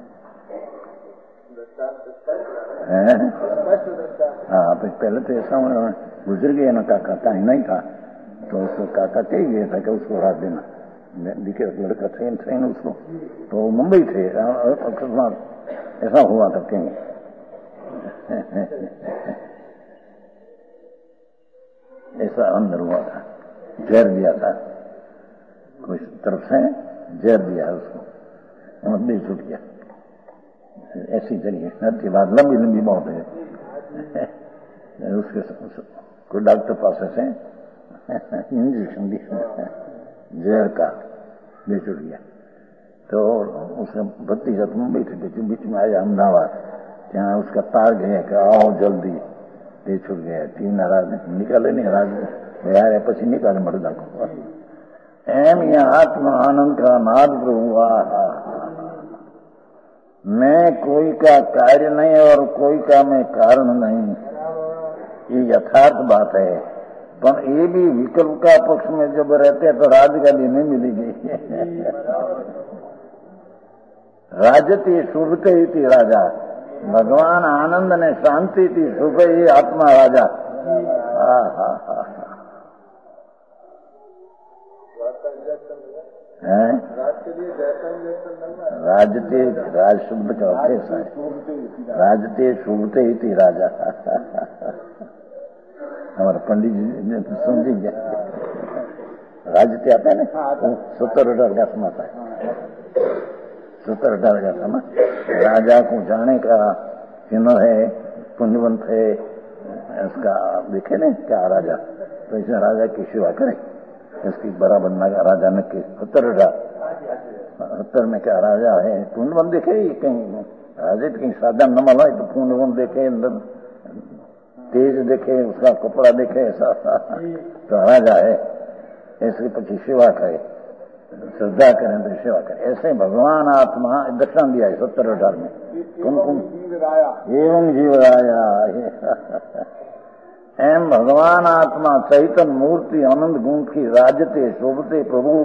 हाँ पहले तो ऐसा गुजर गया ना काका, टाइम नहीं था तो उसको काका कह गया था कि उसको रात देना, दिखे लड़का थे उसको, तो मुंबई थे ऐसा हुआ था कहीं। ऐसा अंदर हुआ था, जहर दिया था कुछ तरफ से, जहर दिया है उसको, दिल छूट गया। ऐसी जरिए नदी बात लंबी लंबी बहुत है। उसके कोई डॉक्टर पास से इंजेक्शन दिया जहर का, दिल छूट गया। तो उसने भतीजा मुंबई थे, बीच में आया अहमदाबाद, ત્યાં उसका तार गया कि आओ जल्दी, તે છૂટ ગયા। ટી નારાજ નિકાલે નહીં રાજ यार પછી નિકાલે મળી નાખો એમ અહીંયા આત્મા આનંદ का नाद प्रभु। मैं कोई का कार्य नहीं और कोई का मैं कारण नहीं, ये यथार्थ बात है। पर ये भी विकल्प का पक्ष में जब रहते हैं तो राजगादी नहीं मिलेगी। राजती शुभते ही राजा, भगवान आनंद ने शांति थी, शुभ ही आत्मा राजा। राजते राज शब्द का अर्थ है राजते शुभते ही थी राजा। हमारे पंडित जी समझी गया, राजते आता है ना, 70-18 का समाता है, 70-18 का समा। राजा को जाने का चिन्ह है, पुण्यवंत है, इसका देखे न क्या राजा, तो इसे राजा की सेवा करे, इसकी बराबर राजा न के 70 में क्या राजा है, पुण्यवंत देखे कहीं राजा कहीं साधन न मला तो पुण्यवंत देखे, अंदर तेज देखे, उसका कपड़ा देखे, ऐसा तो राजा है, ऐसे पची सेवा करे, श्रद्धा करें तो सेवा करें। ऐसे भगवान आत्मा दक्षिण दिया है 70-18 में, कौन एवं जीवराया। एम भगवान आत्मा चैतन मूर्ति आनंद गुण की राजते शोभते प्रभु।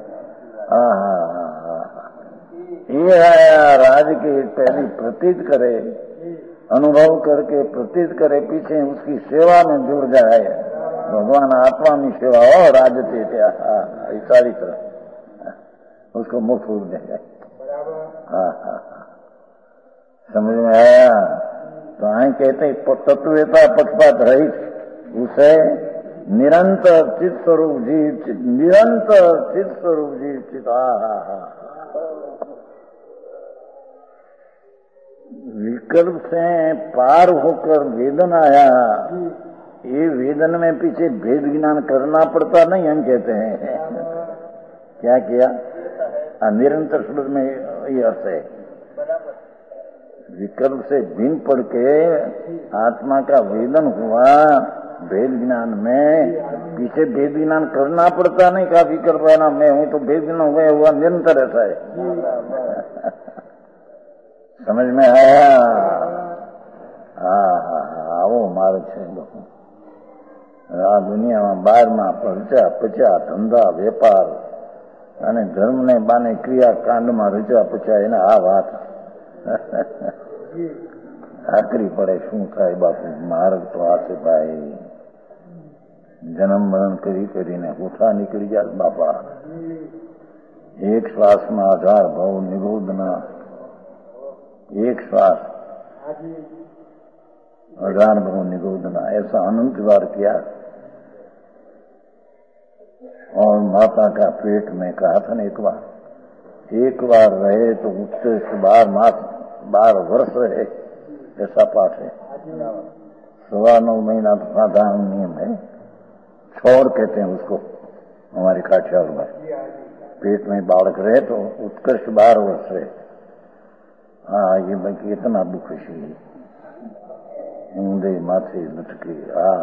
ये आया राज के पहली प्रतीत करे, अनुभव करके प्रतीत करे, पीछे उसकी सेवा में जुड़ जाए, भगवान आत्मा में सेवा हो राजते क्या सारी तरह उसको मुक्त रूप दे जाए। समझ में आया? तो आए कहते तत्ववेता पक्षपात रहित उसे निरंतर चित स्वरूप जीव, निरंतर चित स्वरूप जीव चित। विकल्प से पार होकर वेदन आया, ये वेदन में पीछे भेद ज्ञान करना पड़ता नहीं, हम कहते हैं क्या किया निरंतर शब्द में ये अर्थ है, विकल्प से भिन्न पड़ के आत्मा का वेदन हुआ, भेद ज्ञान में पीछे भेद ज्ञान करना पड़ता नहीं, का विकल्प है ना मैं हूं तो भेद ज्ञान हुआ निरंतर ऐसा है। समझ में आया? આવો માર્ગ છે આ દુનિયામાં બહારમાં પરચા પચા ધંધા વેપાર અને ધર્મને બાને ક્રિયાકાંડમાં રચા પચા એને આ વાત આકરી પડે। શું થાય બાપુ, માર્ગ તો આ છે ભાઈ, જન્મ મરણ કરી કરીને ઉઠા નીકળી જાય બાપા। એક શ્વાસમાં 1000 ભાવ નિબોધના, एक श्वास 1000 भाव निगोदना, ऐसा अनंत बार किया। और माता का पेट में कहा था ना एक बार रहे तो उससे 12 वर्ष रहे, ऐसा पाठ है। 9.25 महीना तो साधारण नियम है, छोर कहते हैं उसको हमारे काठियावाड़ में। पेट में बालक रहे तो उत्कर्ष 12 वर्ष रहे। ये बाकी इतना दुख सी ऊंधे माथे लटके,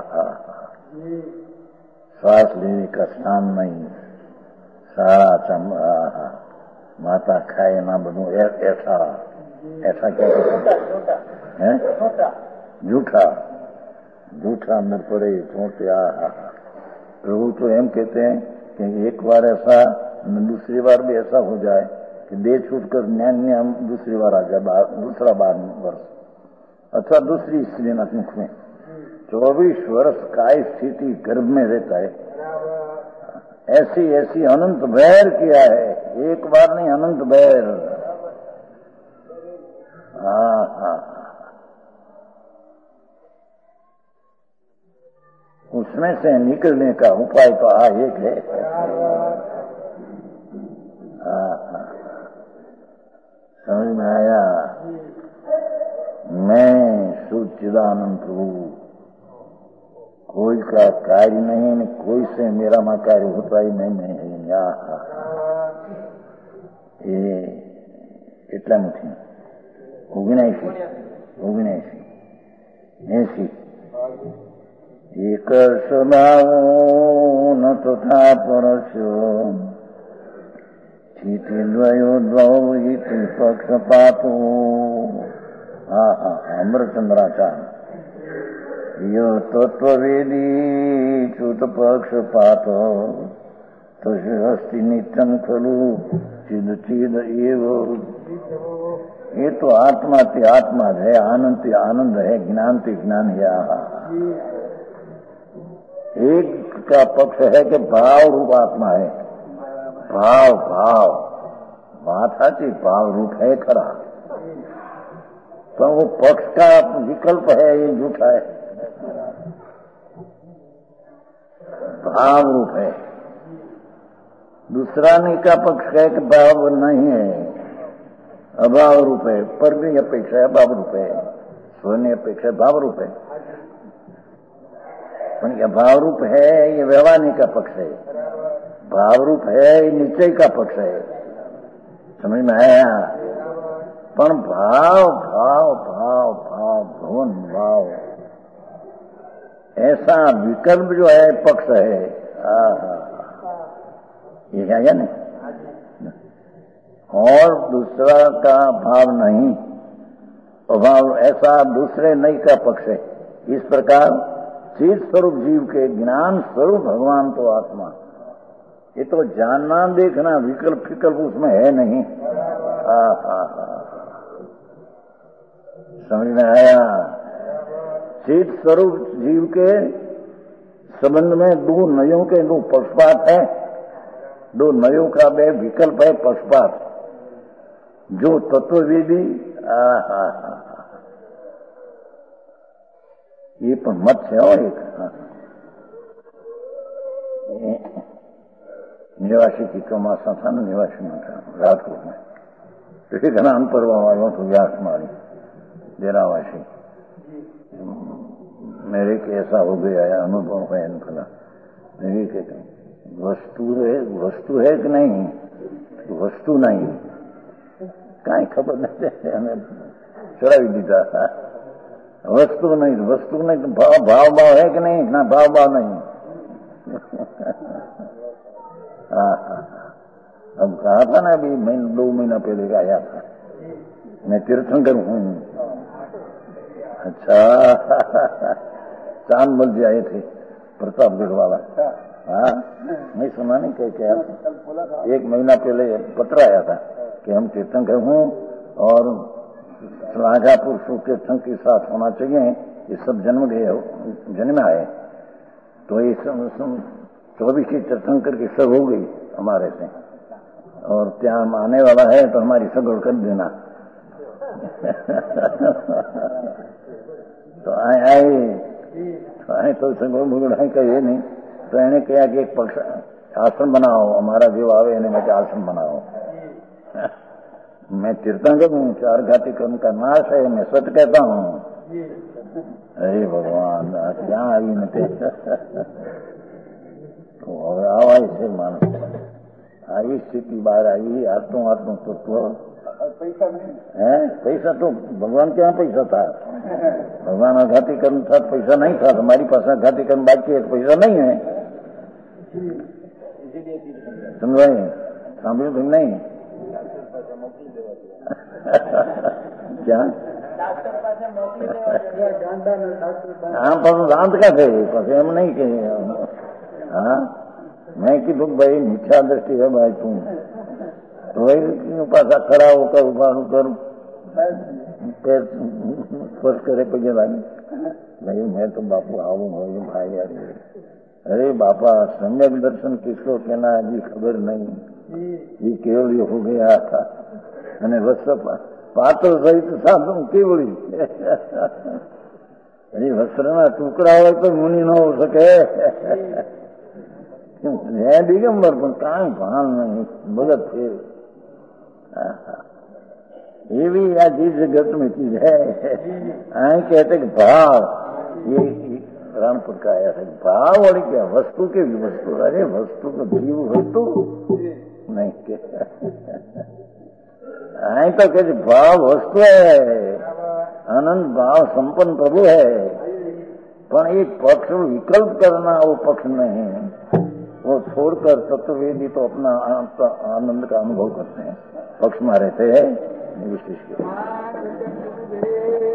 श्वास लेने का स्थान नहीं, सारा चम माता खाए ना बनू, ऐसा क्या है, झूठा अंदर पड़े छोटे। प्रभु तो एम कहते हैं कि एक बार ऐसा, दूसरी बार भी ऐसा हो जाए कि देह छूटकर न्याय दूसरी बार आ जाए, दूसरा 12 वर्ष अथवा दूसरी स्त्री मुख में 24 वर्ष का स्थिति गर्भ में रहता है। ऐसी अनंत बैर किया है, एक बार नहीं अनंत बैर। उसमें से निकलने का उपाय तो एक है। समझ में आया? मैं सच्चिदानंद प्रभु, कोई का कार्य नहीं, कोई से मेरा मां कार्य होता ही नहीं है। ये કેટલા મુઠી 79 એક સ્વભાવો ન તથા પરસ્યો द्वयो इति पक्षपातो। अमृतचंद्राचार्य यो तत्ववेदी च्युत पक्षपातो तस्ति नित्यम खलु चिद चिद एव। ये तो आत्मा ते आत्मा है, आनंद ते आनंद है, ज्ञान ते ज्ञान है। एक का पक्ष है कि भाव रूप आत्मा है, भाव भाव बात है, भाव रूप है खरा, पर वो पक्ष का विकल्प है, ये झूठा है। भाव रूप है। दूसरा नहीं का पक्ष है कि भाव नहीं है, अभाव रूप है, पर भी अपेक्षा अभाव रूप है, स्वयं अपेक्षा भाव रूप है। पर अभाव रूप है ये व्यवहारिक का पक्ष है, भाव रूप है ये निश्चय का पक्ष है। समझ में आया? पर भाव भाव भाव भाव भवन भाव ऐसा विकल्प जो है पक्ष है, ये है ना। और दूसरा का भाव नहीं, अभाव ऐसा दूसरे नहीं का पक्ष है। इस प्रकार चीज स्वरूप जीव के ज्ञान स्वरूप भगवान तो आत्मा, ये तो जानना देखना विकल्प विकल्प उसमें है नहीं। समझ में आया? चीज स्वरूप जीव के संबंध में दो नयों के दो पक्षपात है, दो नयों का बे विकल्प है पक्षपात। जो तत्ववेदी ये पर मत है। और एक निवासी की चौमासा था ना, निवासी में था राजकोट में, तो एक नाम पर वालों तो व्यास मारी डेरावासी मेरे के ऐसा हो गया अनुभव है फला। मेरे के वस्तु है कि नहीं, वस्तु नहीं, काई खबर नहीं, हमें चढ़ावी दीदा था। वस्तु नहीं तो भाव भाव है कि नहीं ना, भाव भाव नहीं। अब कहा था ना, अभी 2 महीना पहले आया था, मैं तीर्थंकर हूँ। अच्छा चांद मल जी आए थे प्रतापगढ़ वाला। हाँ नहीं सुना नहीं कह क्या, 1 महीना पहले पत्र आया था कि हम तीर्थंकर हूँ और श्लाघापुर तीर्थंकर के साथ होना चाहिए, ये सब जन्म आए। तो ये 24 तीर्थंकर की सब हो गई हमारे से, और ત્યાં आने वाला है तो हमारी सगवड़ कर देना। तो आए तो सगवड़ भुगड़ कहे नहीं, तो इन्हें कहा कि एक पक्ष आश्रम बनाओ, हमारा जो आवे इन्हें मैं आश्रम बनाओ। मैं तीर्थंकर हूँ, 4 घाटी कर्म का नाश है, मैं सच कहता हूँ। अरे भगवान क्या आई नते तो आवा इसे मानो आई स्थिति बाहर आई। आत्म तत्व पैसा नहीं है, पैसा तो भगवान के यहाँ पैसा था, भगवान आघाती कर्म था, पैसा नहीं था। हमारी पास आघाती कर्म बाकी है, पैसा नहीं है। समझ सांभे तुम नहीं क्या? हाँ पर दांत का थे पसे हम नहीं कहे। हाँ मैं कीधું भाई मिथ्या दृष्टि है भाई तू तो भाई पासा खड़ा होकर उभा कर पैर स्पर्श करे पगे लागी भाई मैं तो बापू आऊँ भाई भाई यार। अरे बापा सम्यक दर्शन किसको कहना जी खबर नहीं, ये केवल हो गया था અને વસ્ત્ર પાત્ર સહિત સાધુ કેવળી। અરે વસ્ત્રના ટુકડા હોય તો મુનિ ન હો શકે, હે દિગંબર પણ કાંઈ ભાન નહીં, ભગત છે। એવી આ ચીજ जगत में चीज है। आई कहते कि भाव, ये रामपुर का आया था, भाव और क्या वस्तु के भी वस्तु। अरे वस्तु तो जीव वस्तु नहीं के आई तो कहते भाव वस्तु है, आनंद भाव संपन्न प्रभु है, पर एक पक्ष विकल्प करना वो पक्ष नहीं, वो छोड़कर तत्ववेदी तो अपना आनंद का अनुभव करते हैं, पक्ष में रहते हैं विशेष के